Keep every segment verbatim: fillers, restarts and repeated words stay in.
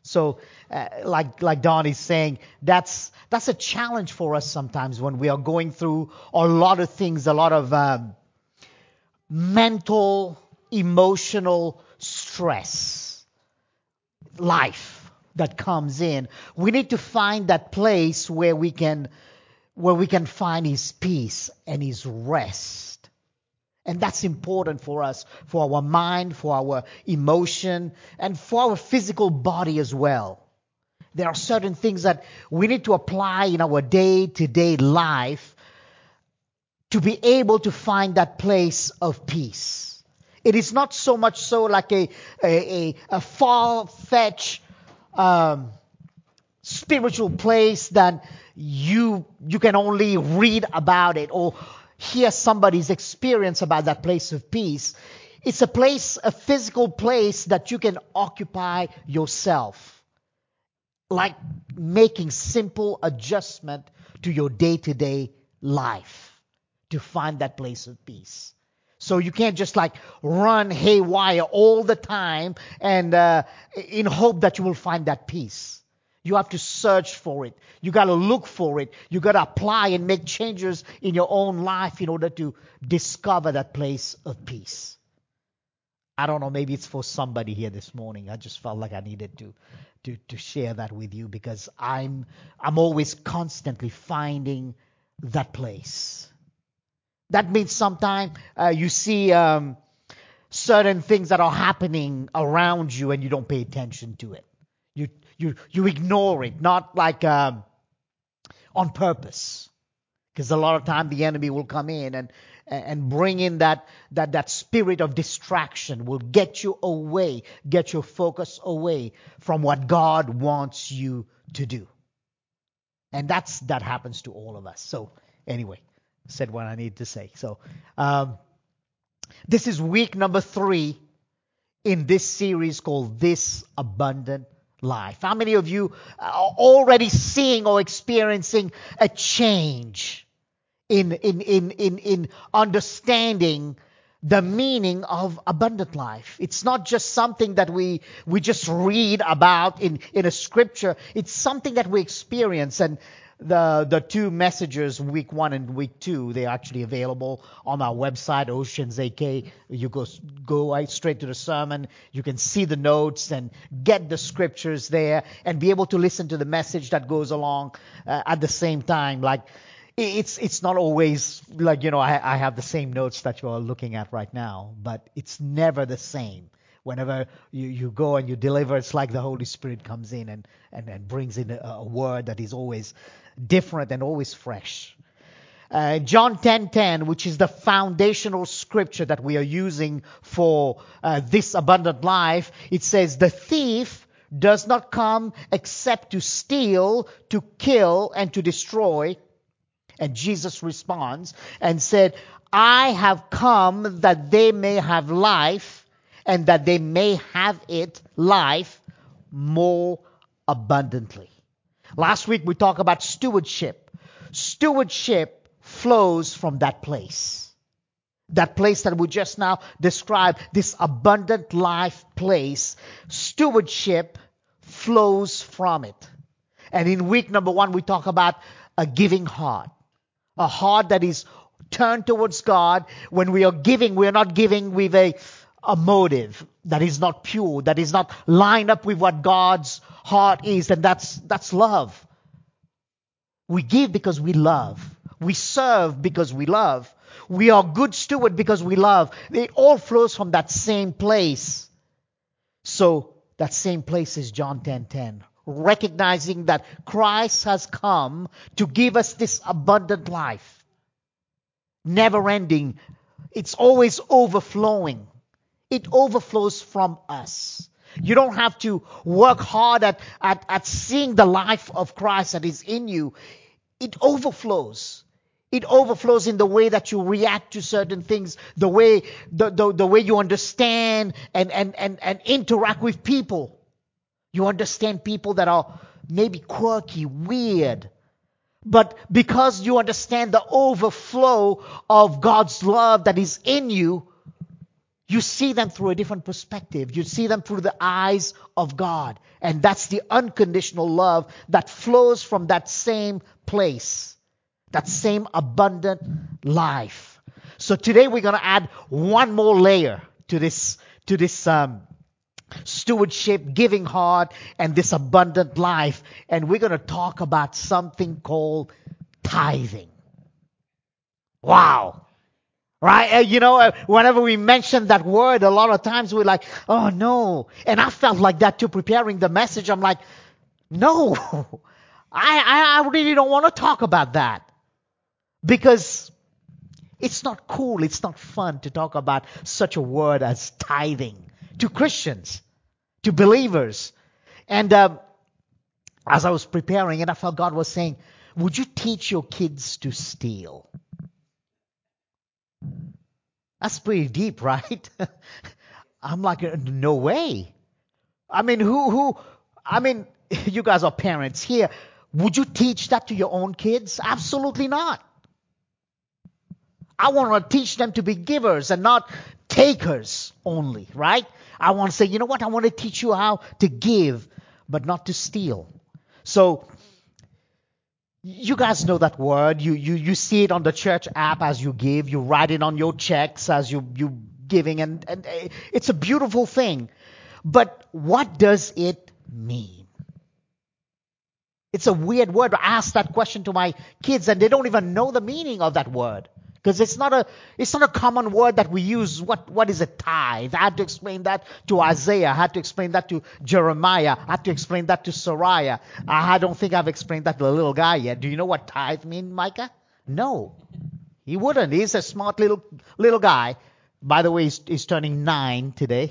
So, uh, like like Don is saying, that's that's a challenge for us sometimes when we are going through a lot of things, a lot of um, mental, emotional stress, life that comes in. We need to find that place where we can where we can find His peace and His rest. And that's important for us, for our mind, for our emotion, and for our physical body as well. There are certain things that we need to apply in our day-to-day life to be able to find that place of peace. It is not so much so like a, a, a, a far-fetched um, spiritual place that you you can only read about it or hear somebody's experience about that place of peace. It's a place, a physical place that you can occupy yourself, like making simple adjustment to your day-to-day life to find that place of peace. So you can't just like run haywire all the time and uh, in hope that you will find that peace. You have to search for it. You got to look for it. You got to apply and make changes in your own life in order to discover that place of peace. I don't know, maybe it's for somebody here this morning. I just felt like I needed to to to share that with you because I'm I'm always constantly finding that place. That means sometimes uh, you see um, certain things that are happening around you and you don't pay attention to it. You you you ignore it, not like um, on purpose, because a lot of time the enemy will come in and and bring in that that that spirit of distraction, will get you away, get your focus away from what God wants you to do, and that's that happens to all of us. So anyway, said what I need to say. So um, this is week number three in this series called This Abundant Life. How many of you are already seeing or experiencing a change in in in in, in understanding the meaning of abundant life? It's not just something that we we just read about in in a scripture. It's something that we experience. And the the two messages, week one and week two, they're actually available on our website, Oceans A K. You go go right straight to the sermon. You can see the notes and get the scriptures there and be able to listen to the message that goes along uh, at the same time. Like it's it's not always like, you know, I, I have the same notes that you are looking at right now, but it's never the same. Whenever you, you go and you deliver, it's like the Holy Spirit comes in and, and, and brings in a, a word that is always different and always fresh. Uh, John ten ten, which is the foundational scripture that we are using for uh, this abundant life, it says, "The thief does not come except to steal, to kill, and to destroy." And Jesus responds and said, "I have come that they may have life, and that they may have it, life, more abundantly." Last week we talked about stewardship. Stewardship flows from that place. That place that we just now described, this abundant life place. Stewardship flows from it. And in week number one, we talk about a giving heart. A heart that is turned towards God. When we are giving, we are not giving with a, a motive that is not pure, that is not lined up with what God's heart is, and that's that's love. We give because we love. We serve because we love. We are good steward because we love. It all flows from that same place. So that same place is John ten ten. Recognizing that Christ has come to give us this abundant life. Never ending. It's always overflowing. It overflows from us. You don't have to work hard at, at, at seeing the life of Christ that is in you. It overflows. It overflows in the way that you react to certain things, the way the, the, the way you understand and, and, and, and interact with people. You understand people that are maybe quirky, weird. But because you understand the overflow of God's love that is in you, You see them through a different perspective. You see them through the eyes of God. And that's the unconditional love that flows from that same place, that same abundant life. So today we're going to add one more layer to this, to this um, stewardship, giving heart, and this abundant life. And we're going to talk about something called tithing. Wow. Right? Uh, you know, uh, whenever we mention that word, a lot of times we're like, oh no. And I felt like that too, preparing the message. I'm like, no, I, I, I really don't want to talk about that. Because it's not cool, it's not fun to talk about such a word as tithing to Christians, to believers. And um, as I was preparing it, I felt God was saying, would you teach your kids to steal? That's pretty deep, right? I'm like, no way. I mean, who, who, I mean, you guys are parents here. Would you teach that to your own kids? Absolutely not. I want to teach them to be givers and not takers only, right? I want to say, you know what? I want to teach you how to give, but not to steal. So, you guys know that word. You, you, you see it on the church app as you give. You write it on your checks as you, you giving. And, and it's a beautiful thing. But what does it mean? It's a weird word. I ask that question to my kids and they don't even know the meaning of that word. Because it's not a it's not a common word that we use. What what is a tithe? I had to explain that to Isaiah. I had to explain that to Jeremiah. I had to explain that to Sariah. I don't think I've explained that to the little guy yet. Do you know what tithe means, Micah? No. He wouldn't. He's a smart little little guy. By the way, he's, he's turning nine today.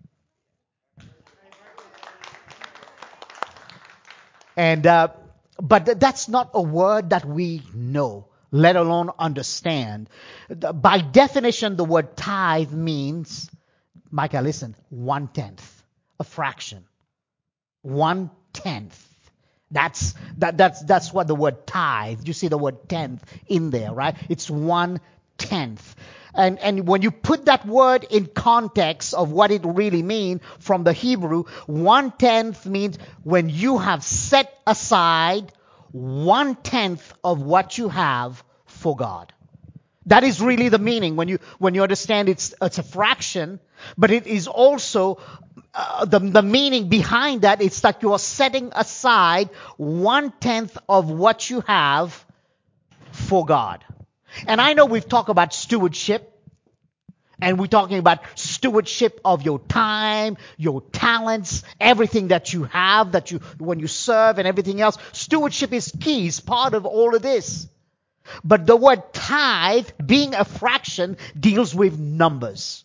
And uh, but that's not a word that we know, let alone understand. By definition, the word tithe means, Micah, listen, one-tenth, a fraction. One-tenth. That's that that's that's what the word tithe, you see the word tenth in there, right? It's one-tenth. And and when you put that word in context of what it really means from the Hebrew, one-tenth means when you have set aside one-tenth of what you have for God. That is really the meaning when you when you understand it's it's a fraction, but it is also uh, the the meaning behind that. It's that you are setting aside one-tenth of what you have for God. And I know we've talked about stewardship, and we're talking about stewardship of your time, your talents, everything that you have, that you when you serve and everything else. Stewardship is key, is part of all of this. But the word tithe, being a fraction, deals with numbers.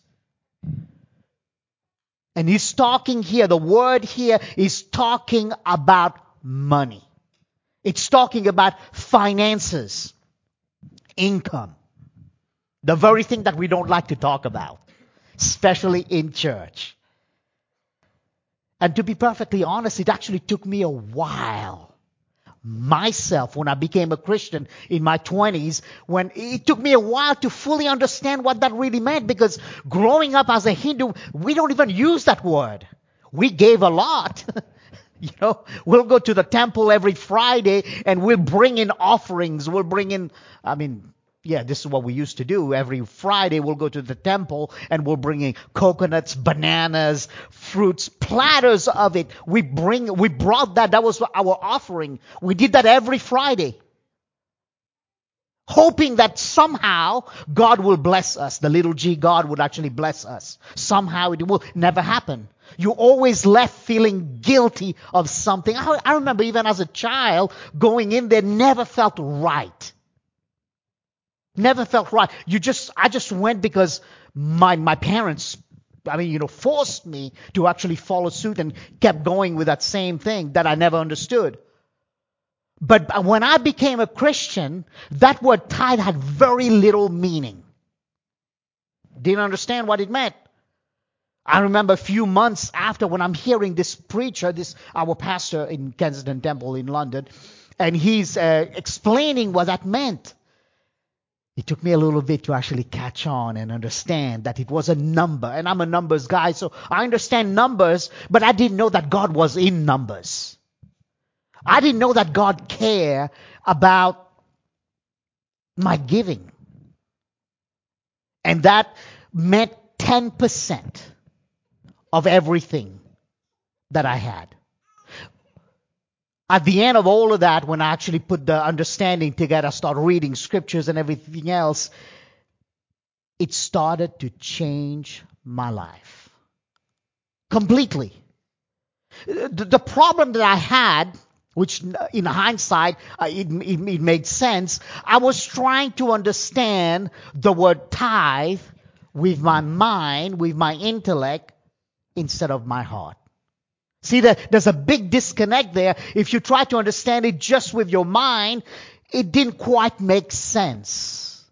And he's talking here, the word here is talking about money. It's talking about finances, income. The very thing that we don't like to talk about, especially in church. And to be perfectly honest, it actually took me a while. Myself, when I became a Christian in my twenties, when it took me a while to fully understand what that really meant, because growing up as a Hindu, we don't even use that word. We gave a lot. You know, we'll go to the temple every Friday and we'll bring in offerings. We'll bring in, I mean, yeah, this is what we used to do. Every Friday we'll go to the temple and we'll bring in coconuts, bananas, fruits, platters of it. We bring, we brought that. That was our offering. We did that every Friday, hoping that somehow God will bless us. The little G God would actually bless us. Somehow it will never happen. You always left feeling guilty of something. I, I remember even as a child going in there never felt right. Never felt right. You just, I just went because my my parents, I mean, you know, forced me to actually follow suit and kept going with that same thing that I never understood. But when I became a Christian, that word tithe had very little meaning. Didn't understand what it meant. I remember a few months after when I'm hearing this preacher, this our pastor in Kensington Temple in London, and he's uh, explaining what that meant. It took me a little bit to actually catch on and understand that it was a number. And I'm a numbers guy, so I understand numbers, but I didn't know that God was in numbers. I didn't know that God cared about my giving. And that meant ten percent of everything that I had. At the end of all of that, when I actually put the understanding together, start reading scriptures and everything else, it started to change my life completely. The, the problem that I had, which in hindsight, uh, it, it, it made sense, I was trying to understand the word tithe with my mind, with my intellect, instead of my heart. See, there's a big disconnect there. If you try to understand it just with your mind, it didn't quite make sense.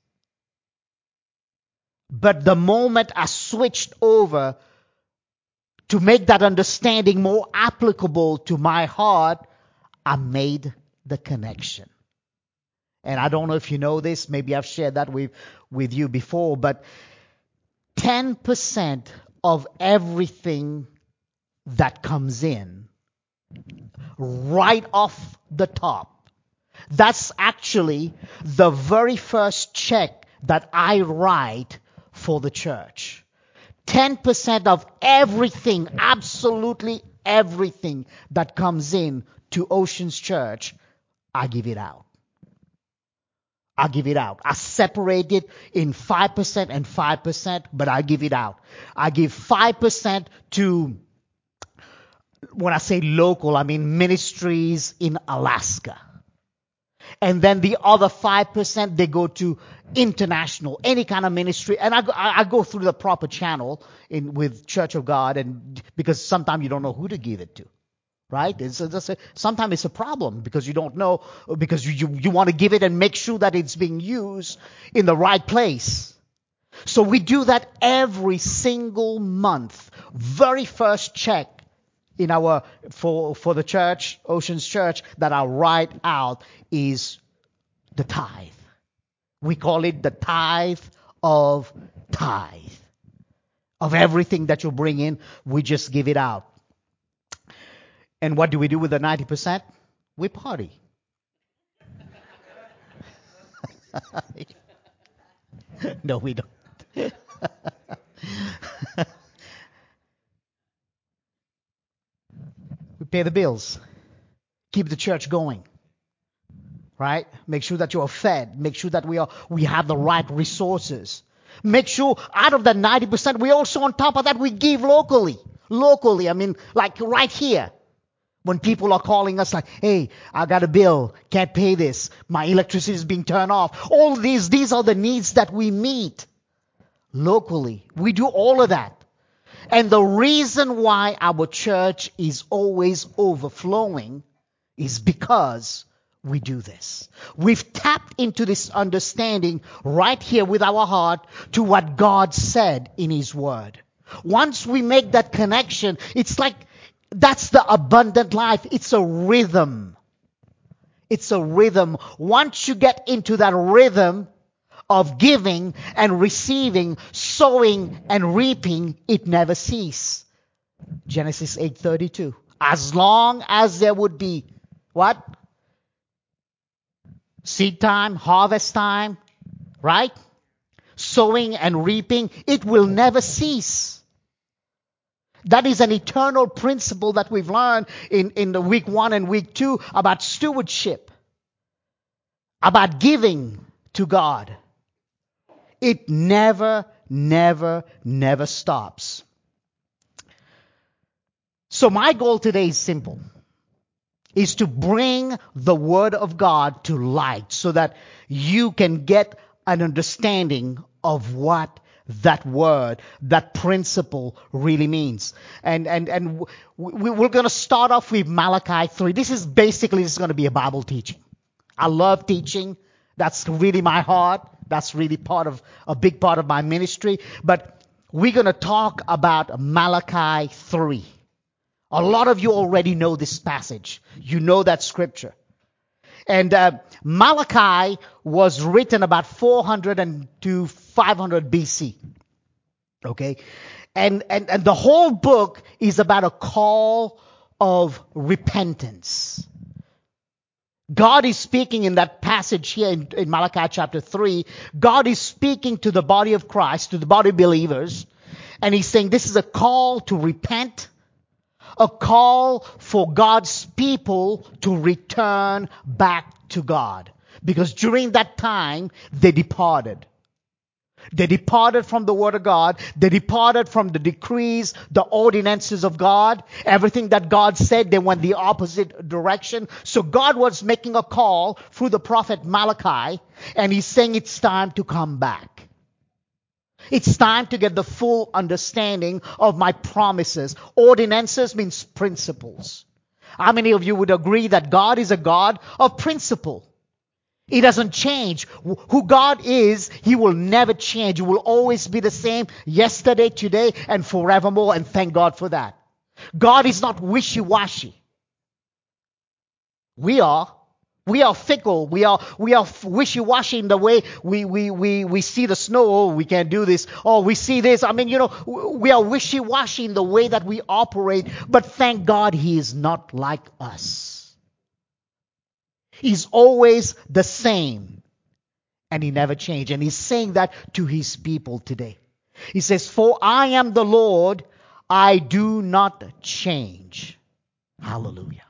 But the moment I switched over to make that understanding more applicable to my heart, I made the connection. And I don't know if you know this, maybe I've shared that with, with you before, but ten percent of everything that comes in right off the top, that's actually the very first check that I write for the church. ten percent of everything, absolutely everything that comes in to Oceans Church, I give it out. I give it out. I separate it in five percent and five percent, but I give it out. I give five percent to, when I say local, I mean ministries in Alaska. And then the other five percent, they go to international, any kind of ministry. And I go, I go through the proper channel in with Church of God, and because sometimes you don't know who to give it to. Right? It's, it's a, sometimes it's a problem because you don't know, because you, you, you want to give it and make sure that it's being used in the right place. So we do that every single month. Very first check in our for for the church, Oceans Church, that I write out is the tithe. We call it the tithe of tithe. Of everything that you bring in, we just give it out. And what do we do with the ninety percent? We party. No, we don't. We pay the bills. Keep the church going. Right? Make sure that you are fed. Make sure that we are we have the right resources. Make sure out of the ninety percent, we also on top of that, we give locally. Locally, I mean, like right here. When people are calling us like, hey, I got a bill, can't pay this, my electricity is being turned off. All these, these are the needs that we meet locally. We do all of that. And the reason why our church is always overflowing is because we do this. We've tapped into this understanding right here with our heart to what God said in His Word. Once we make that connection, it's like, that's the abundant life. It's a rhythm. It's a rhythm. Once you get into that rhythm of giving and receiving, sowing and reaping, it never ceases. Genesis eight thirty-two. As long as there would be what? Seed time, harvest time, right? Sowing and reaping, it will never cease. That is an eternal principle that we've learned in, in the week one and week two about stewardship, about giving to God. It never, never, never stops. So my goal today is simple, is to bring the Word of God to light so that you can get an understanding of what that word, that principle really means. And and and we, we're going to start off with Malachi three. This is basically, this is going to be a Bible teaching. I love teaching. That's really my heart. That's really part of, a big part of my ministry. But we're going to talk about Malachi three. A lot of you already know this passage. You know that scripture. And uh, Malachi was written about four hundred to five hundred B C. Okay? And, and, and the whole book is about a call of repentance. God is speaking in that passage here in, in Malachi chapter three. God is speaking to the body of Christ, to the body of believers. And he's saying this is a call to repent, a call for God's people to return back to God. Because during that time, they departed. They departed from the Word of God. They departed from the decrees, the ordinances of God. Everything that God said, they went the opposite direction. So God was making a call through the prophet Malachi, and he's saying it's time to come back. It's time to get the full understanding of my promises. Ordinances means principles. How many of you would agree that God is a God of principle? He doesn't change. Who God is, He will never change. He will always be the same yesterday, today, and forevermore, and thank God for that. God is not wishy-washy. We are. We are fickle. We are we are wishy-washy in the way we, we, we, we see the snow. Oh, we can't do this. Oh, we see this. I mean, you know, we are wishy-washy in the way that we operate. But thank God He is not like us. He's always the same. And He never changed. And He's saying that to His people today. He says, for I am the Lord, I do not change. Hallelujah.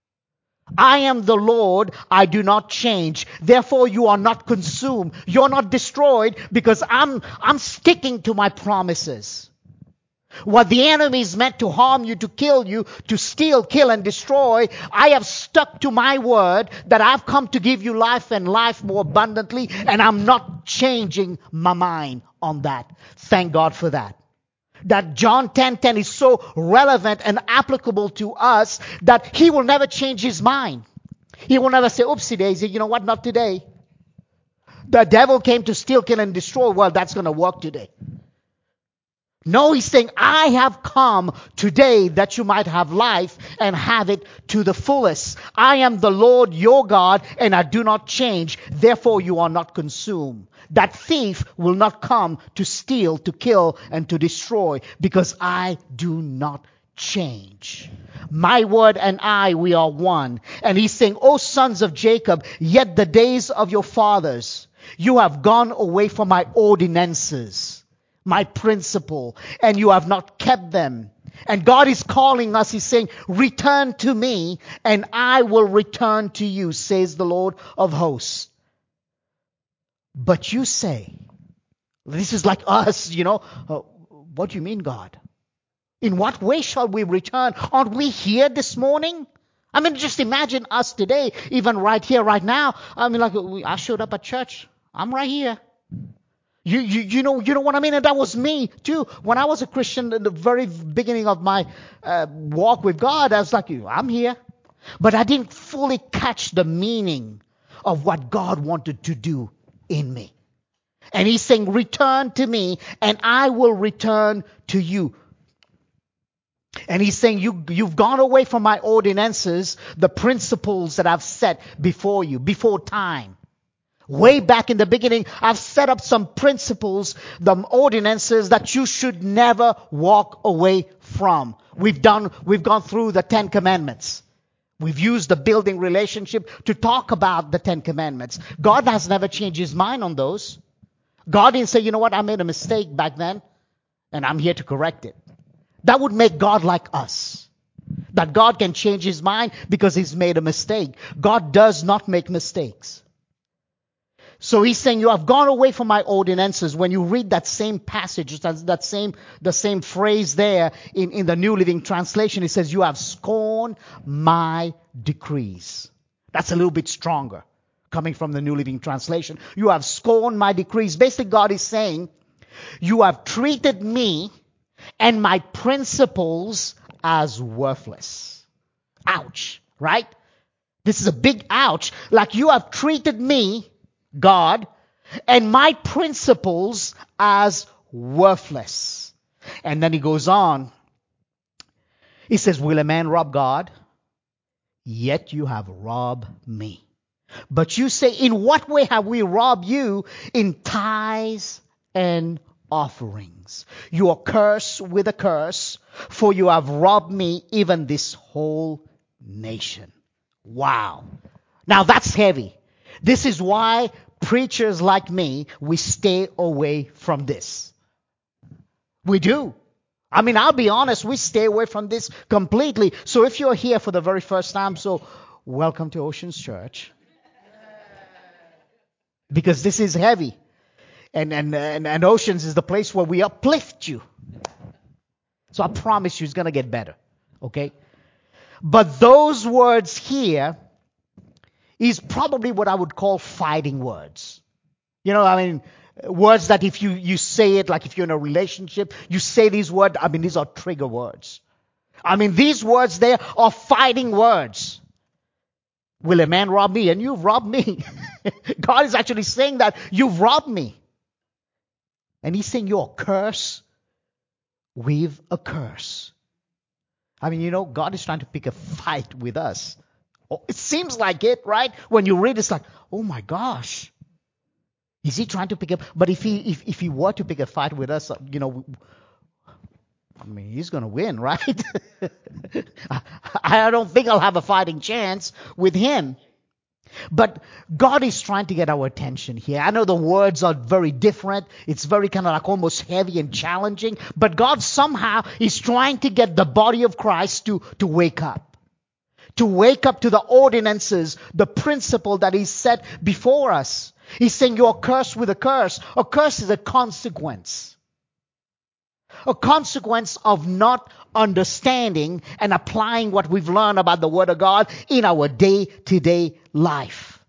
I am the Lord, I do not change. Therefore, you are not consumed. You're not destroyed because I'm, I'm sticking to my promises. What the enemy is meant to harm you, to kill you, to steal, kill, and destroy, I have stuck to my word that I've come to give you life and life more abundantly, and I'm not changing my mind on that. Thank God for that. That John ten ten is so relevant and applicable to us that He will never change His mind. He will never say, oopsie daisy, you know what, not today. The devil came to steal, kill, and destroy. Well, that's going to work today. No, He's saying, I have come today that you might have life and have it to the fullest. I am the Lord your God, and I do not change. Therefore, you are not consumed. That thief will not come to steal, to kill, and to destroy, because I do not change. My word and I, we are one. And He's saying, O sons of Jacob, yet the days of your fathers, you have gone away from my ordinances, my principle, and you have not kept them. And God is calling us. He's saying, return to me, and I will return to you, says the Lord of hosts. But you say, this is like us, you know, uh, what do you mean, God? In what way shall we return? Aren't we here this morning? I mean, just imagine us today, even right here, right now. I mean, like, I showed up at church. I'm right here. You, you, you know, you know what I mean? And that was me too. When I was a Christian in the very beginning of my uh, walk with God, I was like, I'm here. But I didn't fully catch the meaning of what God wanted to do in me. And He's saying, return to me and I will return to you. And He's saying, you, you've gone away from my ordinances, the principles that I've set before you, before time. Way back in the beginning, I've set up some principles, the ordinances that you should never walk away from. We've done, we've gone through the Ten Commandments. We've used the building relationship to talk about the Ten Commandments. God has never changed His mind on those. God didn't say, you know what, I made a mistake back then, and I'm here to correct it. That would make God like us. That God can change His mind because He's made a mistake. God does not make mistakes. So He's saying, you have gone away from my ordinances. When you read that same passage, that, that same, the same phrase there in, in the New Living Translation, it says, you have scorned my decrees. That's a little bit stronger, coming from the New Living Translation. You have scorned my decrees. Basically, God is saying, you have treated me and my principles as worthless. Ouch, right? This is a big ouch. Like you have treated me, God, and my principles as worthless. And then He goes on. He says, will a man rob God? Yet you have robbed me. But you say, in what way have we robbed you? In tithes and offerings. You are cursed with a curse, for you have robbed me, even this whole nation. Wow. Now that's heavy. This is why preachers like me, we stay away from this. We do. I mean, I'll be honest, we stay away from this completely. So if you're here for the very first time, so welcome to Oceans Church. Because this is heavy. And, and, and, and Oceans is the place where we uplift you. So I promise you it's going to get better. Okay? But those words here is probably what I would call fighting words. You know, I mean, words that if you, you say it, like if you're in a relationship, you say these words, I mean, these are trigger words. I mean, these words there are fighting words. Will a man rob me? And you've robbed me. God is actually saying that you've robbed me. And he's saying you're a curse with a curse. I mean, you know, God is trying to pick a fight with us. Oh, it seems like it, right? When you read, it's like, oh my gosh. Is he trying to pick up? But if he if, if he were to pick a fight with us, you know, I mean, he's going to win, right? I, I don't think I'll have a fighting chance with him. But God is trying to get our attention here. I know the words are very different. It's very kind of like almost heavy and challenging. But God somehow is trying to get the body of Christ to, to wake up. To wake up to the ordinances, the principle that He set before us. He's saying you're cursed with a curse. A curse is a consequence. A consequence of not understanding and applying what we've learned about the Word of God in our day-to-day life.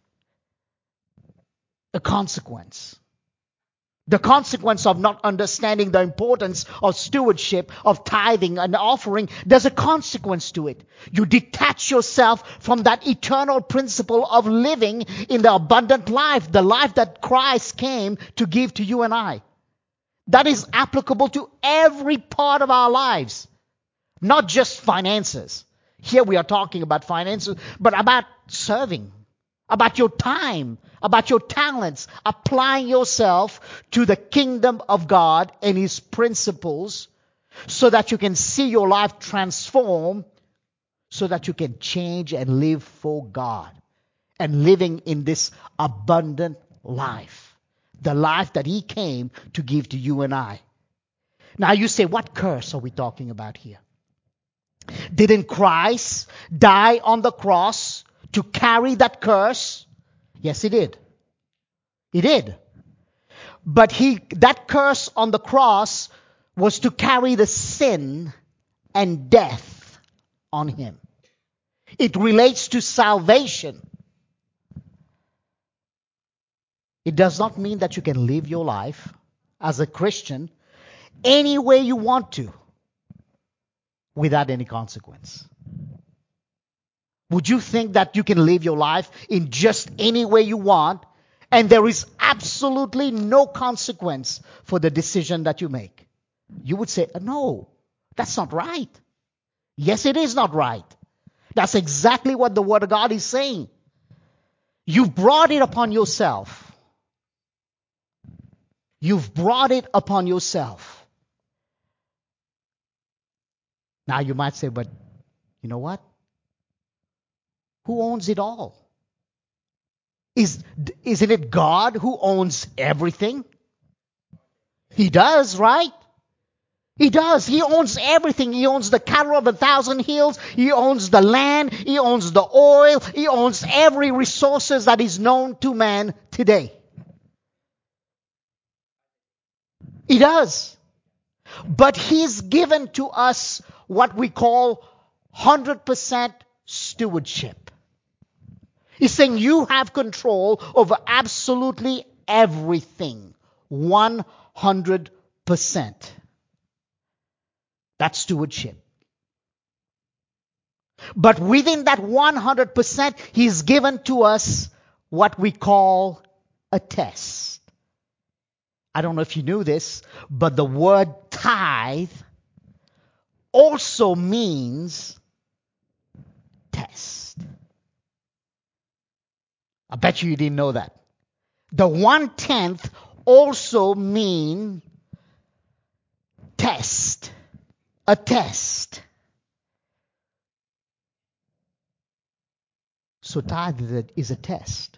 A consequence. The consequence of not understanding the importance of stewardship, of tithing and offering, there's a consequence to it. You detach yourself from that eternal principle of living in the abundant life, the life that Christ came to give to you and I. That is applicable to every part of our lives, not just finances. Here we are talking about finances, but about serving, about your time, about your talents, applying yourself to the kingdom of God and His principles so that you can see your life transform, so that you can change and live for God and living in this abundant life. The life that He came to give to you and I. Now you say, what curse are we talking about here? Didn't Christ die on the cross to carry that curse? Yes, He did. He did. But he that curse on the cross was to carry the sin and death on Him. It relates to salvation. It does not mean that you can live your life as a Christian any way you want to without any consequence. Would you think that you can live your life in just any way you want and there is absolutely no consequence for the decision that you make? You would say, no, that's not right. Yes, it is not right. That's exactly what the Word of God is saying. You've brought it upon yourself. You've brought it upon yourself. Now you might say, but you know what? Who owns it all? Is, isn't it God who owns everything? He does, right? He does. He owns everything. He owns the cattle of a thousand hills. He owns the land. He owns the oil. He owns every resources that is known to man today. He does. But He's given to us what we call one hundred percent stewardship. He's saying you have control over absolutely everything. one hundred percent. That's stewardship. But within that one hundred percent, He's given to us what we call a test. I don't know if you knew this, but the word tithe also means test. I bet you you didn't know that. The one-tenth also mean test. A test. So tithe is a test.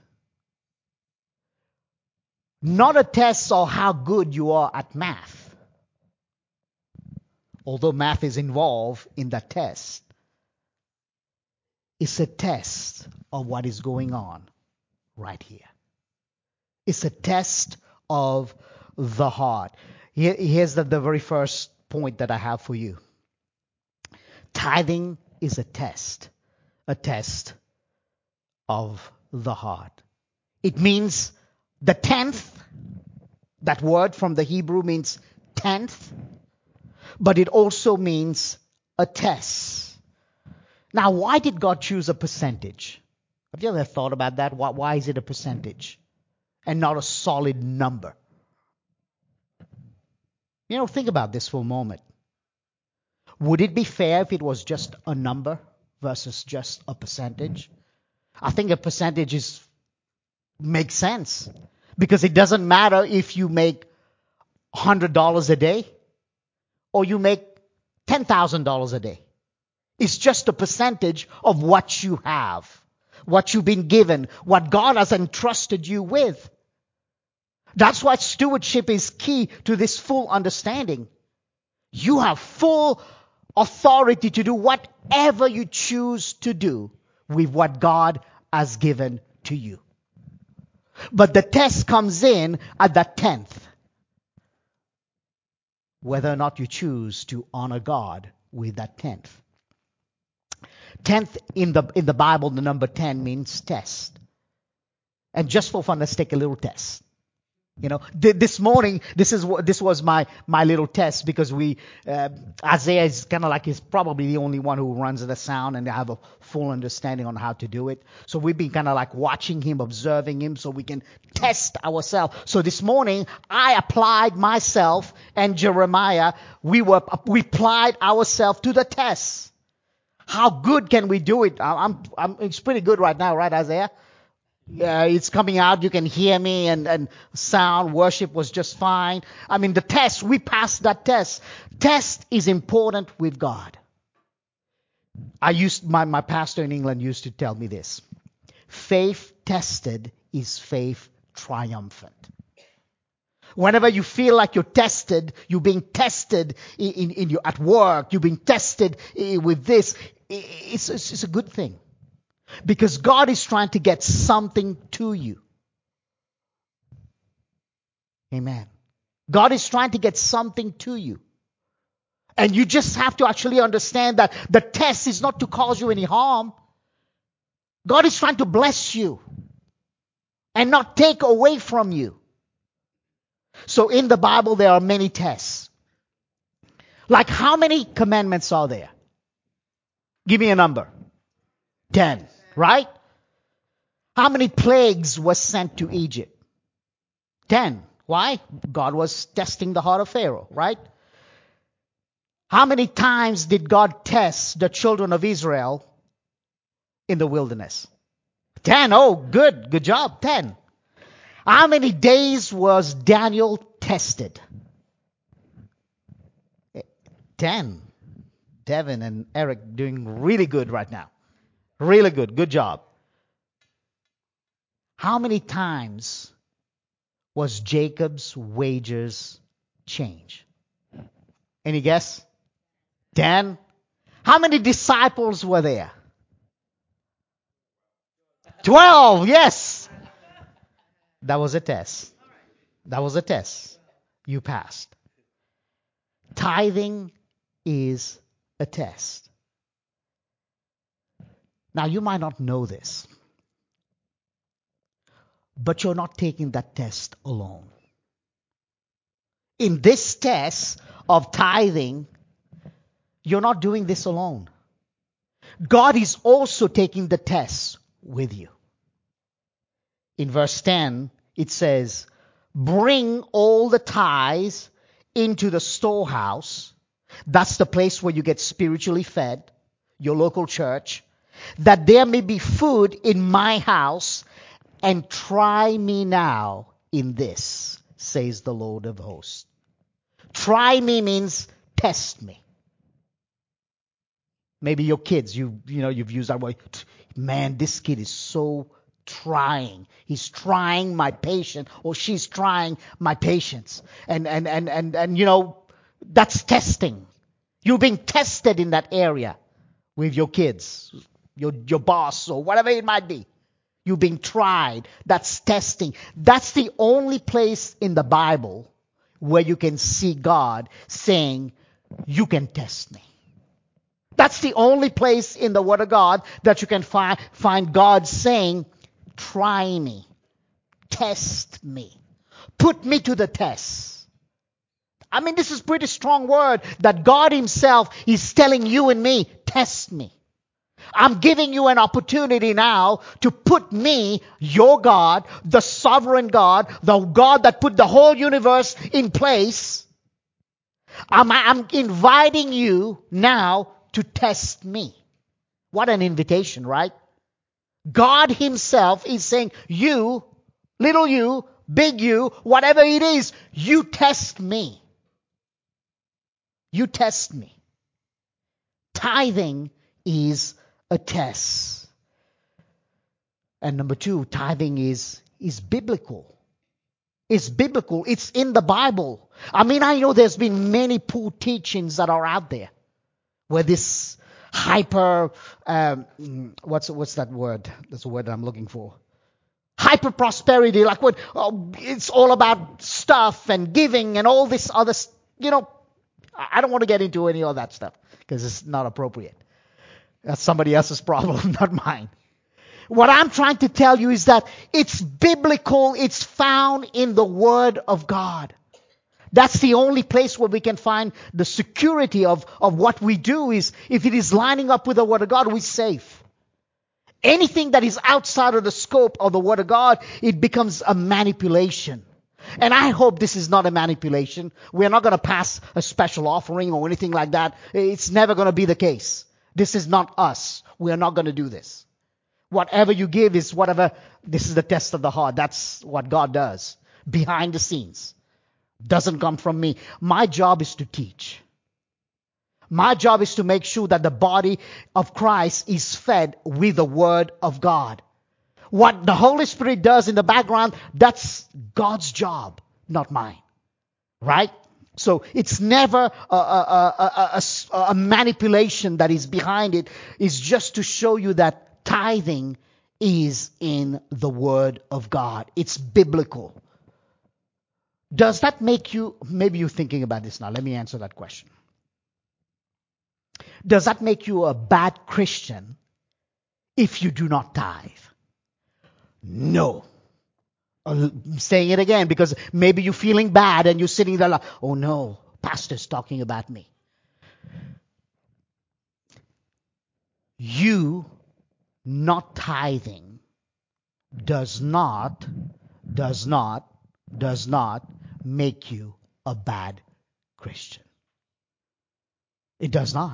Not a test of how good you are at math. Although math is involved in that test. It's a test of what is going on right here. It's a test of the heart. Here, here's the, the very first point that I have for you. Tithing is a test. A test of the heart. It means the tenth. That word from the Hebrew means tenth. But it also means a test. Now, why did God choose a percentage? Have you ever thought about that? Why, why is it a percentage and not a solid number? You know, think about this for a moment. Would it be fair if it was just a number versus just a percentage? I think a percentage is makes sense because it doesn't matter if you make one hundred dollars a day or you make ten thousand dollars a day. It's just a percentage of what you have, what you've been given, what God has entrusted you with. That's why stewardship is key to this full understanding. You have full authority to do whatever you choose to do with what God has given to you. But the test comes in at the tenth. Whether or not you choose to honor God with that tenth. Tenth in the in the Bible, the number ten means test. And just for fun, let's take a little test. You know, th- this morning, this is what this was my my little test because we uh, Isaiah is kind of like he's probably the only one who runs the sound and they have a full understanding on how to do it. So we've been kind of like watching him, observing him, so we can test ourselves. So this morning, I applied myself and Jeremiah. We were we applied ourselves to the test. How good can we do it? I'm I'm it's pretty good right now, right, Isaiah? Yeah, it's coming out. You can hear me and, and sound. Worship was just fine. I mean, the test, we passed that test. Test is important with God. I used, my, my pastor in England used to tell me this. Faith tested is faith triumphant. Whenever you feel like you're tested, you're being tested in, in, in your, at work, you're being tested with this, it's, it's, it's a good thing. Because God is trying to get something to you. Amen. God is trying to get something to you. And you just have to actually understand that the test is not to cause you any harm. God is trying to bless you and not take away from you. So in the Bible, there are many tests. Like how many commandments are there? Give me a number. Ten, right? How many plagues were sent to Egypt? Ten. Why? God was testing the heart of Pharaoh, right? How many times did God test the children of Israel in the wilderness? Ten. Oh, good. Good job. Ten. How many days was Daniel tested? Ten. Devin and Eric doing really good right now. Really good. Good job. How many times was Jacob's wages changed? Any guess? Ten. How many disciples were there? Twelve. Yes. That was a test. That was a test. You passed. Tithing is a test. Now, you might not know this, but you're not taking that test alone. In this test of tithing, you're not doing this alone. God is also taking the test with you. In verse ten, it says, bring all the tithes into the storehouse. That's the place where you get spiritually fed, your local church, that there may be food in my house. and try me now in this, says the Lord of hosts. Try me means test me. Maybe your kids, you you know, you've used that word. Man, this kid is so trying. He's trying my patience, or she's trying my patience. And and and and and you know, that's testing. You're being tested in that area with your kids, your your boss, or whatever it might be. You're being tried. That's testing. That's the only place in the Bible where you can see God saying, you can test me. That's the only place in the Word of God that you can find, find God saying, try me, test me, put me to the test. I mean, this is a pretty strong word that God himself is telling you and me, test me. I'm giving you an opportunity now to put me, your God, the sovereign God, the God that put the whole universe in place. I'm, I'm inviting you now to test me. What an invitation, right? God himself is saying, you, little you, big you, whatever it is, you test me. You test me. Tithing is a test. And number two, tithing is, is biblical. It's biblical. It's in the Bible. I mean, I know there's been many poor teachings that are out there where this hyper, um, what's what's that word? That's the word that I'm looking for. Hyper prosperity, like what? Oh, it's all about stuff and giving and all this other, you know. I don't want to get into any of that stuff because it's not appropriate. That's somebody else's problem, not mine. What I'm trying to tell you is that it's biblical. It's found in the Word of God. That's the only place where we can find the security of, of what we do is if it is lining up with the Word of God, we're safe. Anything that is outside of the scope of the Word of God, it becomes a manipulation. And I hope this is not a manipulation. We're not going to pass a special offering or anything like that. It's never going to be the case. This is not us. We are not going to do this. Whatever you give is whatever. This is the test of the heart. That's what God does behind the scenes. Doesn't come from me. My job is to teach. My job is to make sure that the body of Christ is fed with the Word of God. What the Holy Spirit does in the background, that's God's job, not mine. Right? So it's never a, a, a, a, a manipulation that is behind it. It's just to show you that tithing is in the Word of God. It's biblical. Does that make you, maybe you're thinking about this now. Let me answer that question. Does that make you a bad Christian if you do not tithe? No. I'm saying it again because maybe you're feeling bad and you're sitting there like, oh no, pastor's talking about me. You not tithing does not, does not, does not make you a bad Christian. It does not.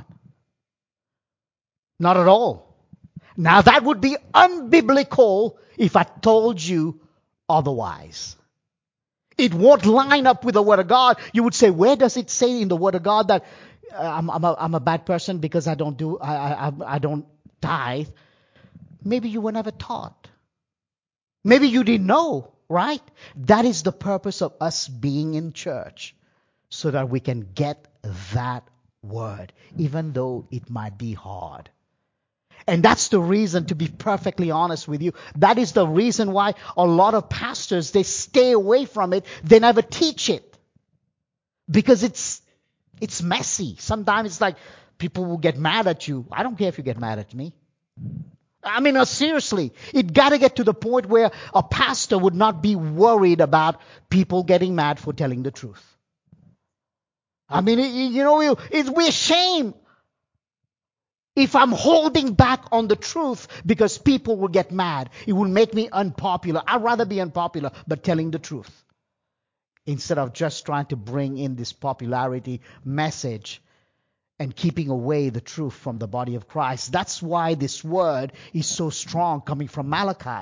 Not at all. Now that would be unbiblical if I told you otherwise. It won't line up with the Word of God. You would say, where does it say in the Word of God that uh, I'm, I'm, a, I'm a bad person because I don't do I, I, I don't tithe? Maybe you were never taught. Maybe you didn't know, right? That is the purpose of us being in church, so that we can get that word, even though it might be hard. And that's the reason, to be perfectly honest with you, that is the reason why a lot of pastors, they stay away from it. They never teach it. Because it's it's messy. Sometimes it's like people will get mad at you. I don't care if you get mad at me. I mean, no, seriously, it got to get to the point where a pastor would not be worried about people getting mad for telling the truth. I mean, you know, it's, we're ashamed if I'm holding back on the truth because people will get mad. It will make me unpopular. I'd rather be unpopular, but telling the truth, instead of just trying to bring in this popularity message and keeping away the truth from the body of Christ. That's why this word is so strong coming from Malachi.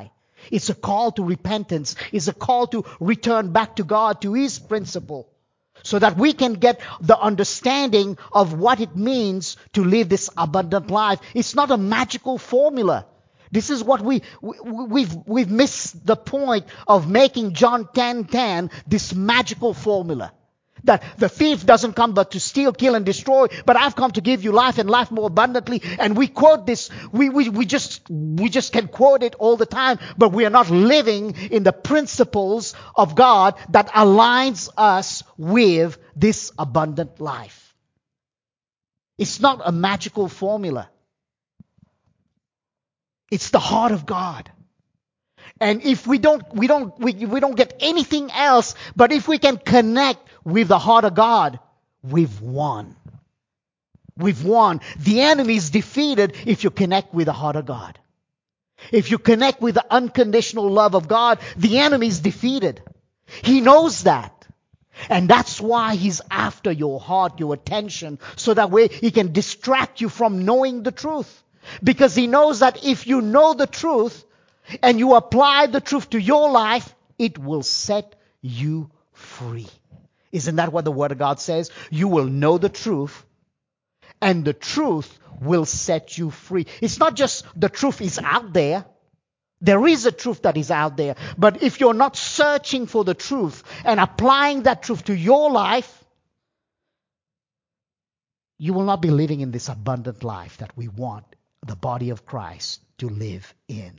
It's a call to repentance. It's a call to return back to God, to His principle, so that we can get the understanding of what it means to live this abundant life. It's not a magical formula. This is what we, we we've we've missed the point of making John ten ten this magical formula. That the thief doesn't come but to steal, kill, and destroy, but I've come to give you life and life more abundantly. And we quote this, we, we, we just we just can quote it all the time, but we are not living in the principles of God that aligns us with this abundant life. It's not a magical formula. It's the heart of God. And if we don't, we don't, we, we don't get anything else, but if we can connect with the heart of God, we've won. We've won. The enemy is defeated if you connect with the heart of God. If you connect with the unconditional love of God, the enemy is defeated. He knows that. And that's why he's after your heart, your attention, so that way he can distract you from knowing the truth. Because he knows that if you know the truth, and you apply the truth to your life, it will set you free. Isn't that what the Word of God says? You will know the truth, and the truth will set you free. It's not just the truth is out there. There is a truth that is out there. But if you're not searching for the truth and applying that truth to your life, you will not be living in this abundant life that we want the body of Christ to live in.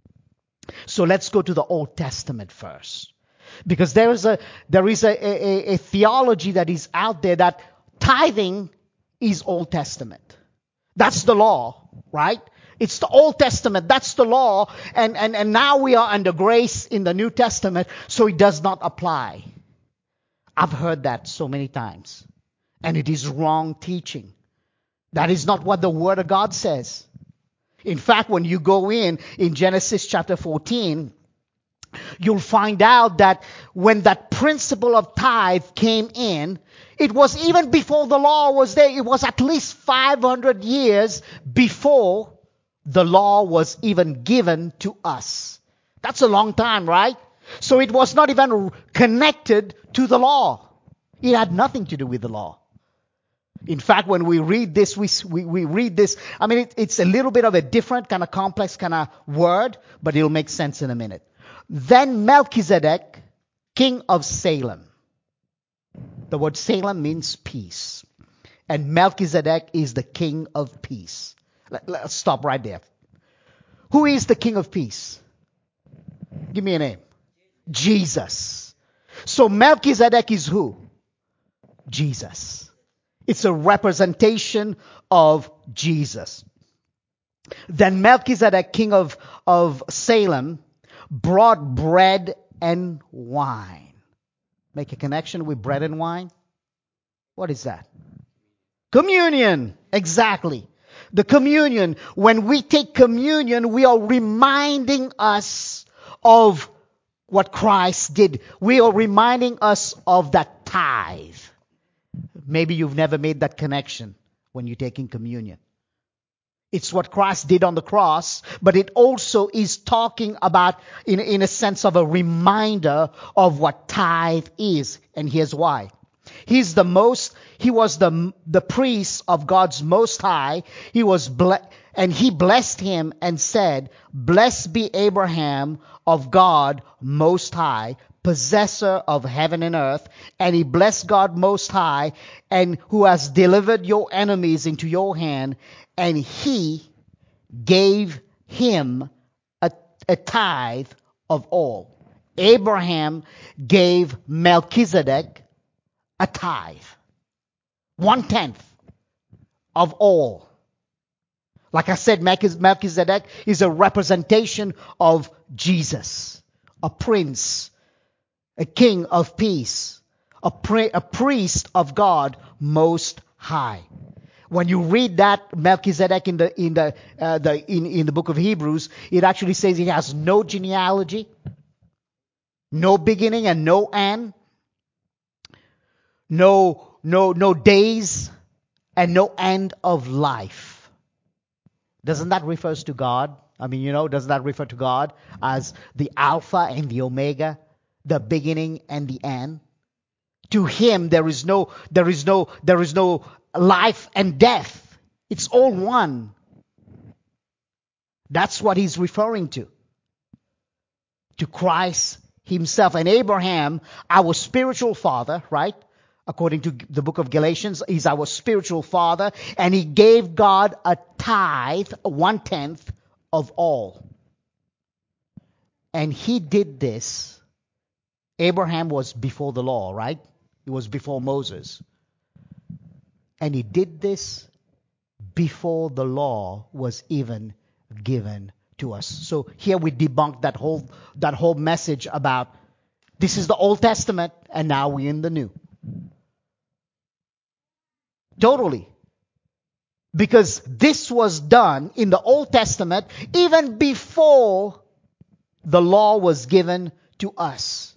So let's go to the Old Testament first. Because there is a there is a, a, a theology that is out there that tithing is Old Testament. That's the law, right? It's the Old Testament. That's the law. And, and, and now we are under grace in the New Testament, so it does not apply. I've heard that so many times. And it is wrong teaching. That is not what the Word of God says. In fact, when you go in, in Genesis chapter fourteen, you'll find out that when that principle of tithe came in, it was even before the law was there. It was at least five hundred years before the law was even given to us. That's a long time, right? So it was not even connected to the law. It had nothing to do with the law. In fact, when we read this, we, we, we read this, I mean, it, it's a little bit of a different kind of complex kind of word, but it'll make sense in a minute. Then Melchizedek, king of Salem. The word Salem means peace. And Melchizedek is the king of peace. Let, let's stop right there. Who is the king of peace? Give me a name. Jesus. So Melchizedek is who? Jesus. It's a representation of Jesus. Then Melchizedek, king of, of Salem, brought bread and wine. Make a connection with bread and wine. What is that? Communion. Exactly. The communion. When we take communion, we are reminding us of what Christ did. We are reminding us of that tithe. Maybe you've never made that connection when you're taking communion. It's what Christ did on the cross, but it also is talking about, in, in a sense of a reminder of what tithe is. And here's why. He's the most, he was the, the priest of God's Most High. He was ble- and he blessed him and said, "Blessed be Abraham of God Most High, possessor of heaven and earth." And he blessed God Most High, and who has delivered your enemies into your hand. And he gave him a, a tithe of all. Abraham gave Melchizedek a tithe. One tenth of all. Like I said, Melchizedek is a representation of Jesus, a prince, a king of peace, a, pri- a priest of God Most High. When you read that Melchizedek in the in the uh, the in, in the book of Hebrews, it actually says he has no genealogy, no beginning and no end, no no no days, and no end of life. Doesn't that refers to God? I mean, you know, doesn't that refer to God as the Alpha and the Omega, the beginning and the end? To him there is no there is no there is no life and death. It's all one. That's what he's referring to. To Christ himself. And Abraham, our spiritual father, right? According to the book of Galatians, he's our spiritual father, and he gave God a tithe, one tenth of all. And he did this. Abraham was before the law, right? He was before Moses. And he did this before the law was even given to us. So here we debunk that whole that whole message about this is the Old Testament and now we're in the New. Totally. Because this was done in the Old Testament even before the law was given to us.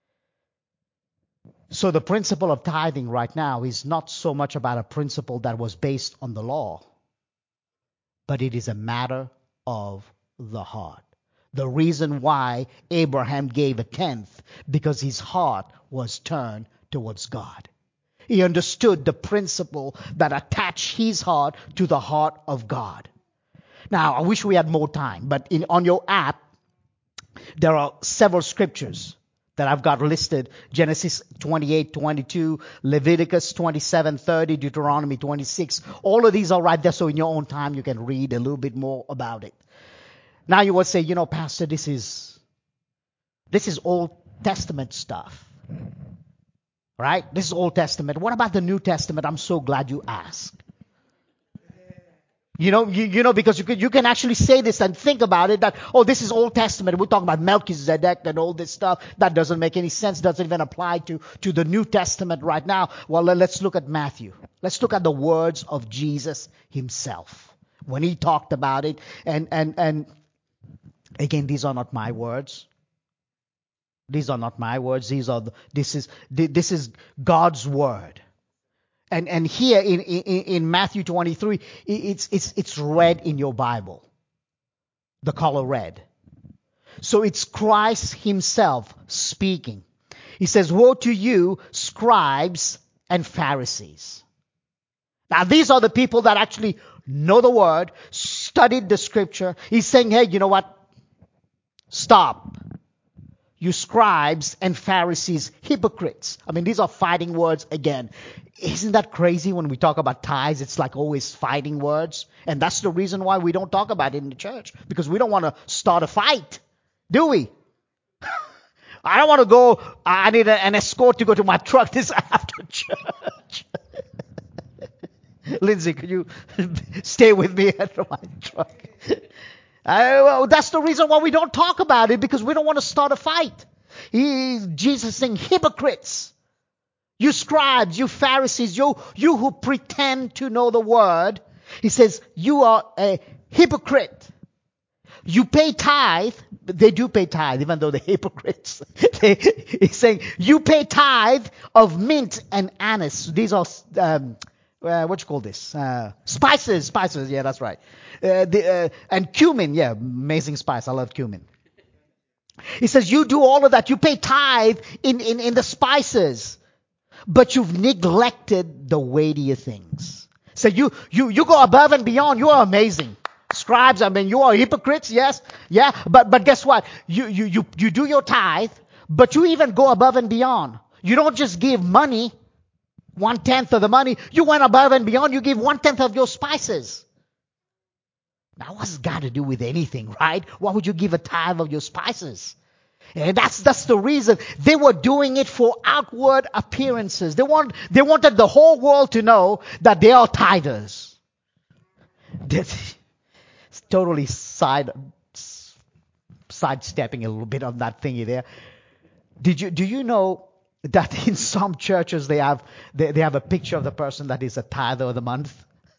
So the principle of tithing right now is not so much about a principle that was based on the law, but it is a matter of the heart. The reason why Abraham gave a tenth, because his heart was turned towards God. He understood the principle that attached his heart to the heart of God. Now, I wish we had more time, but in, on your app, there are several scriptures that I've got listed. Genesis twenty-eight twenty-two, Leviticus twenty-seven thirty, Deuteronomy twenty-six. All of these are right there, so in your own time you can read a little bit more about it. Now you would say, you know, Pastor, this is this is Old Testament stuff. Right? This is Old Testament. What about the New Testament? I'm so glad you asked. You know, you, you know, because you can, you can actually say this and think about it that, oh, this is Old Testament. We're talking about Melchizedek and all this stuff. That doesn't make any sense. Doesn't even apply to, to the New Testament right now. Well, let's look at Matthew. Let's look at the words of Jesus himself when he talked about it. And, and, and again, these are not my words. These are not my words. These are, the, this is, this is God's word. And and here in, in, in Matthew twenty-three, it's it's it's red in your Bible. The color red. So it's Christ himself speaking. He says, "Woe to you, scribes and Pharisees." Now these are the people that actually know the word, studied the scripture. He's saying, hey, you know what? Stop. You scribes and Pharisees, hypocrites. I mean, these are fighting words again. Isn't that crazy when we talk about tithes? It's like always fighting words. And that's the reason why we don't talk about it in the church. Because we don't want to start a fight. Do we? I don't want to go, I need an escort to go to my truck this after church. Lindsay, could you stay with me at my truck? Uh, well, that's the reason why we don't talk about it, because we don't want to start a fight. He, Jesus is saying, hypocrites, you scribes, you Pharisees, you, you who pretend to know the word. He says, you are a hypocrite. You pay tithe. They do pay tithe, even though they're hypocrites. they, he's saying, you pay tithe of mint and anise. These are, um, uh, what you call this? Uh, spices, spices. Yeah, that's right. Uh, the, uh, and cumin, yeah, amazing spice. I love cumin. He says, you do all of that. You pay tithe in, in, in the spices, but you've neglected the weightier things. So you, you, you go above and beyond. You are amazing. Scribes, I mean, you are hypocrites, yes, yeah, but, but guess what? You, you, you, you do your tithe, but you even go above and beyond. You don't just give money, one tenth of the money. You went above and beyond. You give one tenth of your spices. Now, what's it got to do with anything, right? Why would you give a tithe of your spices? And that's that's the reason. They were doing it for outward appearances. They want they wanted the whole world to know that they are tithers. It's totally side sidestepping a little bit on that thingy there. Did you do you know that in some churches they have they, they have a picture of the person that is a tither of the month?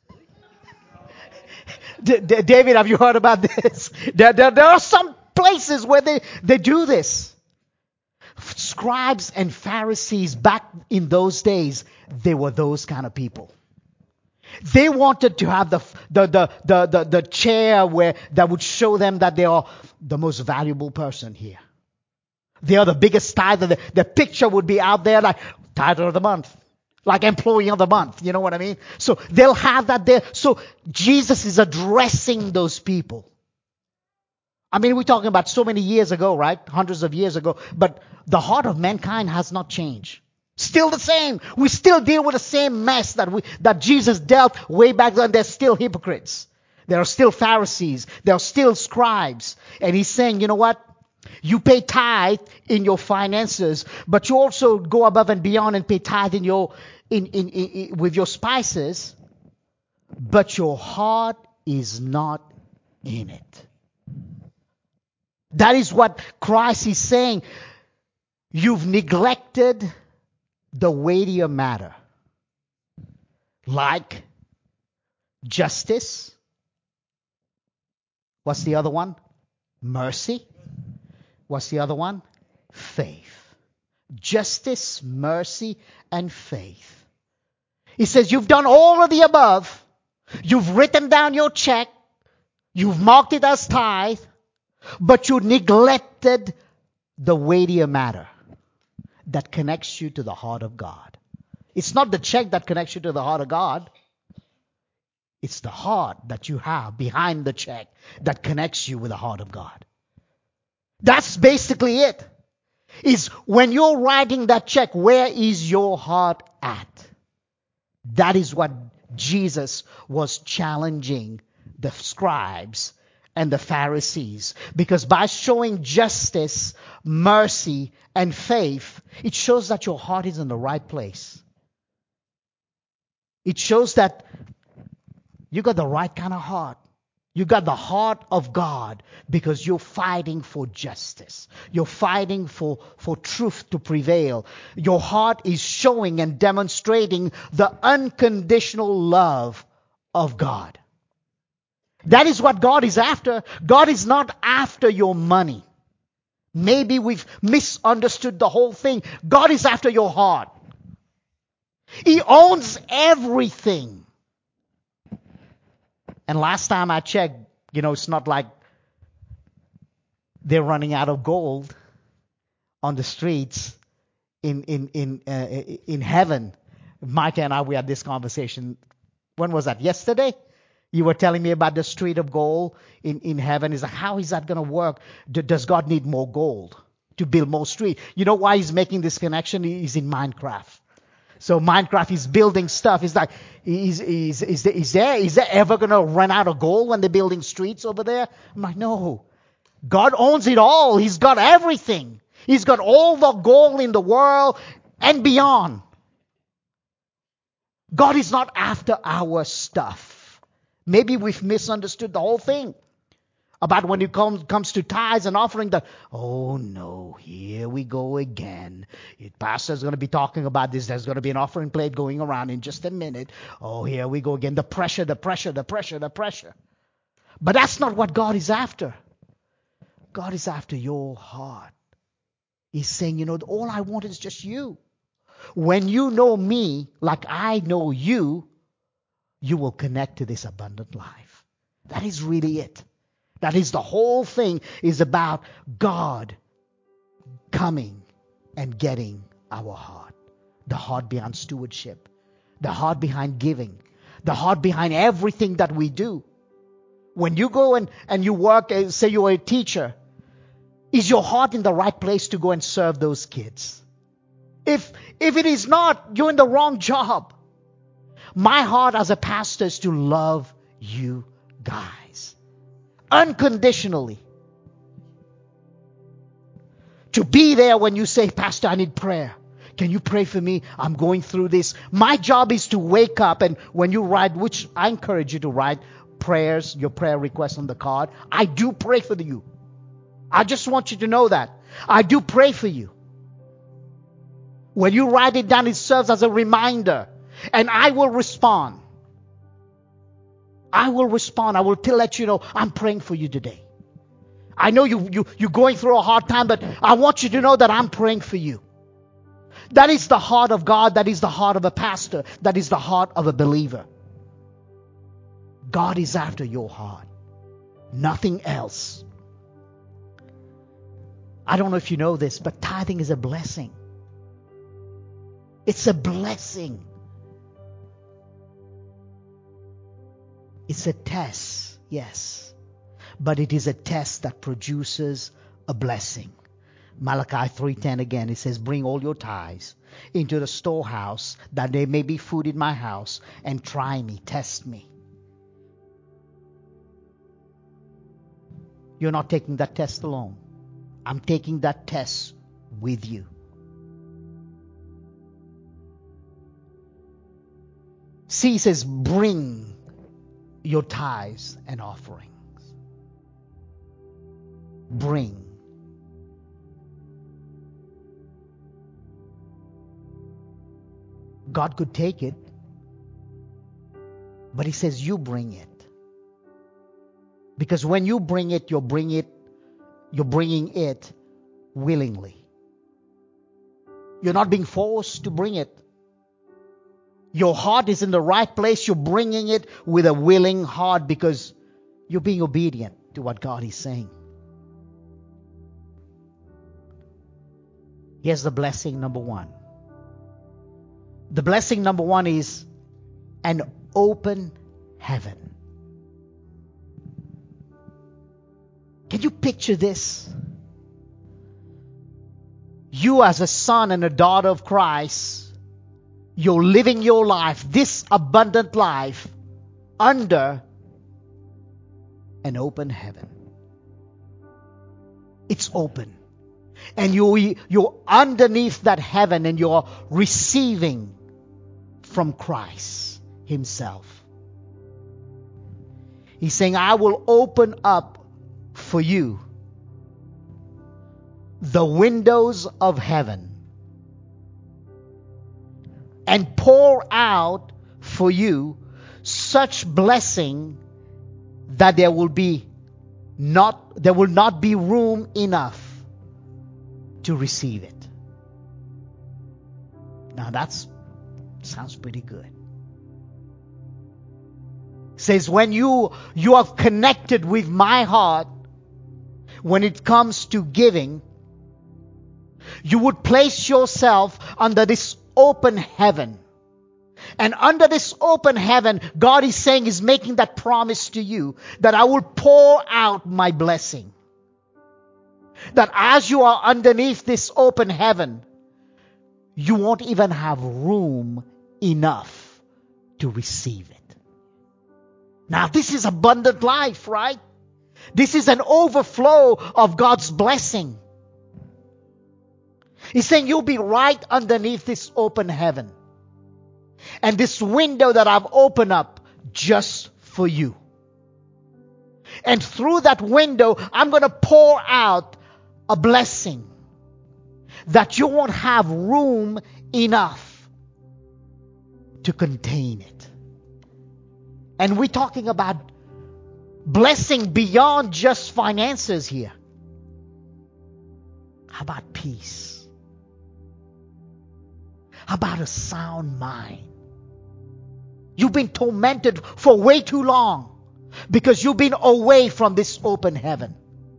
D- D- David, have you heard about this? There, there, there are some places where they, they do this. Scribes and Pharisees back in those days, they were those kind of people. They wanted to have the the the the the, the chair where that would show them that they are the most valuable person here. They are the biggest tither. The, the picture would be out there like tither of the month, like employee of the month. You know what I mean? So they'll have that there. So Jesus is addressing those people. I mean, we're talking about so many years ago, right? Hundreds of years ago. But the heart of mankind has not changed. Still the same. We still deal with the same mess that we that Jesus dealt way back then. They're still hypocrites. There are still Pharisees. There are still scribes. And he's saying, you know what? You pay tithe in your finances, but you also go above and beyond and pay tithe in your in, in, in, in with your spices, but your heart is not in it. That is what Christ is saying. You've neglected the weightier matter, like justice. What's the other one? Mercy. What's the other one? Faith. Justice, mercy, and faith. He says, you've done all of the above. You've written down your check. You've marked it as tithe. But you neglected the weightier matter that connects you to the heart of God. It's not the check that connects you to the heart of God. It's the heart that you have behind the check that connects you with the heart of God. That's basically it. Is when you're writing that check, where is your heart at? That is what Jesus was challenging the scribes and the Pharisees. Because by showing justice, mercy, and faith, it shows that your heart is in the right place. It shows that you got the right kind of heart. You got the heart of God because you're fighting for justice. You're fighting for, for truth to prevail. Your heart is showing and demonstrating the unconditional love of God. That is what God is after. God is not after your money. Maybe we've misunderstood the whole thing. God is after your heart. He owns everything. And last time I checked, you know, it's not like they're running out of gold on the streets in in in uh, in heaven. Micah and I, we had this conversation. When was that? Yesterday? You were telling me about the street of gold in, in heaven. Is like, how is that going to work? D- does God need more gold to build more street? You know why he's making this connection? He's in Minecraft. So Minecraft is building stuff. It's like, is, is, is, there, is, there, is there ever going to run out of gold when they're building streets over there? I'm like, no. God owns it all. He's got everything. He's got all the gold in the world and beyond. God is not after our stuff. Maybe we've misunderstood the whole thing. About when it comes, comes to tithes and offering, that, oh no, here we go again. The pastor's going to be talking about this. There's going to be an offering plate going around in just a minute. Oh, here we go again. The pressure, the pressure, the pressure, the pressure. But that's not what God is after. God is after your heart. He's saying, you know, all I want is just you. When you know me like I know you, you will connect to this abundant life. That is really it. That is the whole thing is about God coming and getting our heart. The heart behind stewardship. The heart behind giving. The heart behind everything that we do. When you go and, and you work, say you're a teacher, is your heart in the right place to go and serve those kids? If, if it is not, you're in the wrong job. My heart as a pastor is to love you guys. Unconditionally. To be there when you say, Pastor, I need prayer. Can you pray for me? I'm going through this. My job is to wake up, and when you write, which I encourage you to write prayers, your prayer requests on the card. I do pray for you. I just want you to know that. I do pray for you. When you write it down, it serves as a reminder. And I will respond. I will respond. I will t- let you know I'm praying for you today. I know you, you, you're going through a hard time, but I want you to know that I'm praying for you. That is the heart of God. That is the heart of a pastor. That is the heart of a believer. God is after your heart. Nothing else. I don't know if you know this, but tithing is a blessing. It's a blessing. It's a test, yes. But it is a test that produces a blessing. Malachi three ten again, it says, bring all your tithes into the storehouse, that there may be food in my house, and try me, test me. You're not taking that test alone. I'm taking that test with you. See, it says, bring your tithes and offerings. Bring. God could take it, but He says you bring it. Because when you bring it, you're bring it, you're bringing it willingly. You're not being forced to bring it. Your heart is in the right place. You're bringing it with a willing heart because you're being obedient to what God is saying. Here's the blessing number one. The blessing number one is an open heaven. Can you picture this? You as a son and a daughter of Christ, you're living your life, this abundant life, under an open heaven. It's open. And you, you're underneath that heaven and you're receiving from Christ Himself. He's saying, I will open up for you the windows of heaven and pour out for you such blessing that there will be not there will not be room enough to receive it. Now that's sounds pretty good. It says when you you are connected with my heart, when it comes to giving, you would place yourself under this open heaven. And under this open heaven, God is saying, is making that promise to you that I will pour out my blessing. That as you are underneath this open heaven, you won't even have room enough to receive it. Now, this is abundant life, right? This is an overflow of God's blessing. He's saying you'll be right underneath this open heaven. And this window that I've opened up just for you. And through that window, I'm going to pour out a blessing that you won't have room enough to contain it. And we're talking about blessing beyond just finances here. How about peace? How about a sound mind? You've been tormented for way too long because you've been away from this open heaven.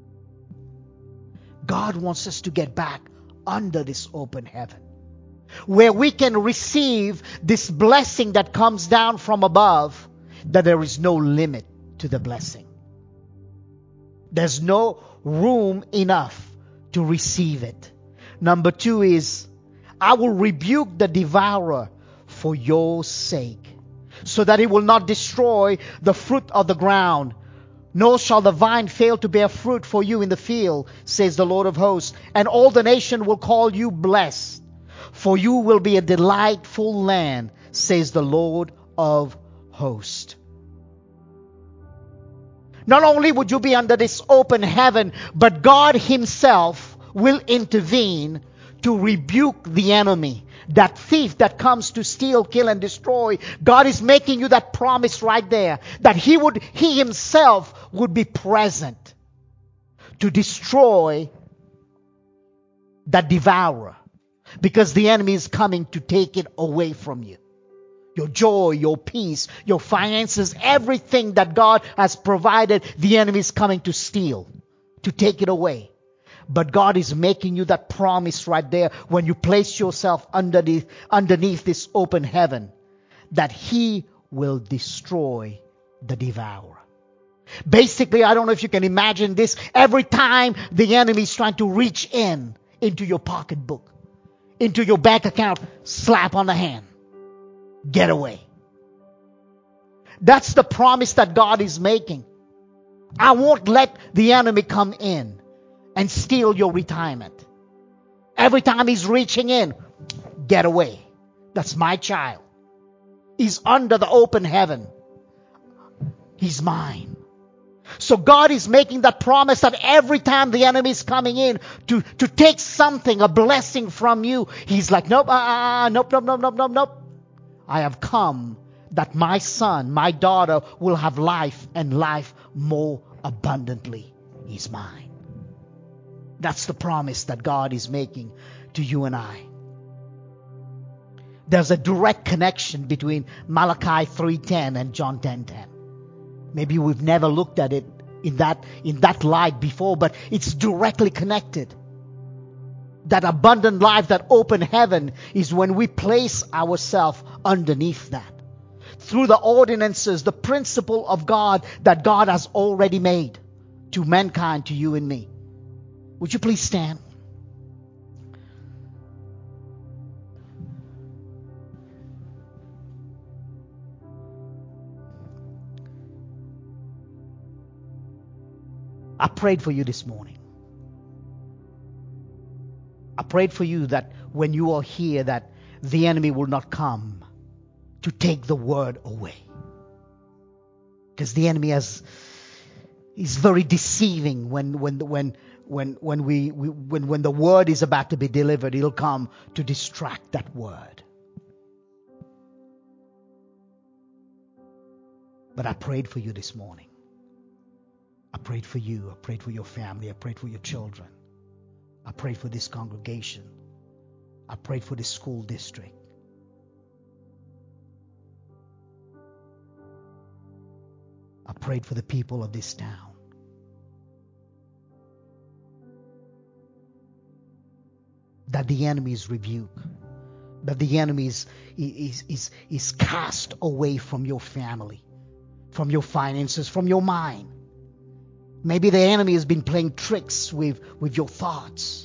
God wants us to get back under this open heaven where we can receive this blessing that comes down from above, that there is no limit to the blessing. There's no room enough to receive it. Number two is, I will rebuke the devourer for your sake, so that it will not destroy the fruit of the ground, nor shall the vine fail to bear fruit for you in the field, says the Lord of hosts. And all the nation will call you blessed, for you will be a delightful land, says the Lord of hosts. Not only would you be under this open heaven, but God Himself will intervene to rebuke the enemy. That thief that comes to steal, kill, and destroy. God is making you that promise right there, that He would, He Himself would be present to destroy that devourer, because the enemy is coming to take it away from you. your joy, your peace, your finances, everything that God has provided, the enemy is coming to steal, to take it away. But God is making you that promise right there when you place yourself underneath, underneath this open heaven, that He will destroy the devourer. Basically, I don't know if you can imagine this. Every time the enemy is trying to reach in into your pocketbook, into your bank account, slap on the hand. Get away. That's the promise that God is making. I won't let the enemy come in and steal your retirement. Every time he's reaching in, get away. That's my child. He's under the open heaven. He's mine. So God is making that promise that every time the enemy is coming in to, to take something, a blessing from you, He's like, nope, uh, uh, nope, nope, nope, nope, nope, nope. I have come that my son, my daughter will have life and life more abundantly. He's mine. That's the promise that God is making to you and I. There's a direct connection between Malachi three ten and John ten ten. Maybe we've never looked at it in that, in that light before, but it's directly connected. That abundant life, that open heaven, is when we place ourselves underneath that. Through the ordinances, the principle of God that God has already made to mankind, to you and me. Would you please stand? I prayed for you this morning. I prayed for you that when you are here, that the enemy will not come to take the word away. Because the enemy has is very deceiving when when when when when we, we when when the word is about to be delivered, he'll come to distract that word. But I prayed for you this morning. I prayed for you. I prayed for your family. I prayed for your children. I prayed for this congregation. I prayed for this school district. I prayed for the people of this town. That the enemy is rebuked. That the enemy is, is, is, is cast away from your family, from your finances, from your mind. Maybe the enemy has been playing tricks with, with your thoughts.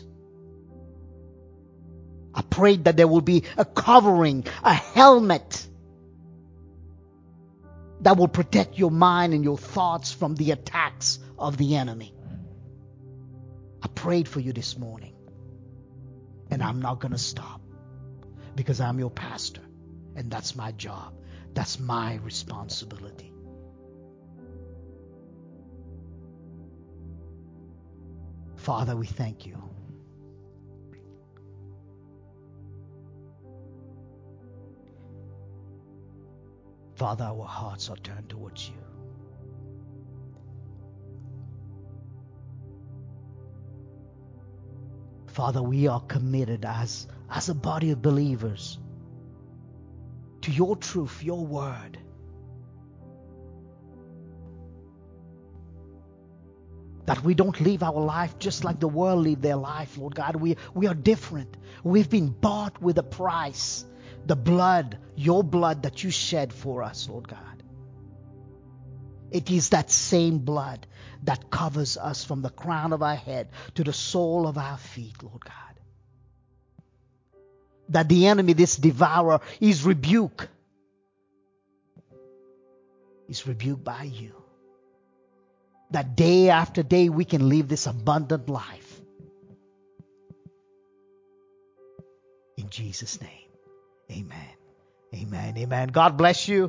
I prayed that there will be a covering, a helmet that will protect your mind and your thoughts from the attacks of the enemy. I prayed for you this morning. And I'm not going to stop. Because I'm your pastor. And that's my job. That's my responsibility. Father, we thank you. Father, our hearts are turned towards you. Father, we are committed as, as a body of believers to your truth, your word. That we don't live our life just like the world live their life, Lord God. We, we are different. We've been bought with a price. The blood, your blood that you shed for us, Lord God. It is that same blood that covers us from the crown of our head to the sole of our feet, Lord God. That the enemy, this devourer, is rebuked. Is rebuked by you. That day after day we can live this abundant life. In Jesus' name. Amen. Amen. Amen. God bless you.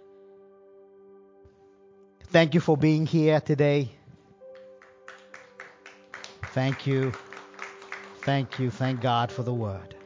Thank you for being here today. Thank you. Thank you. Thank God for the word.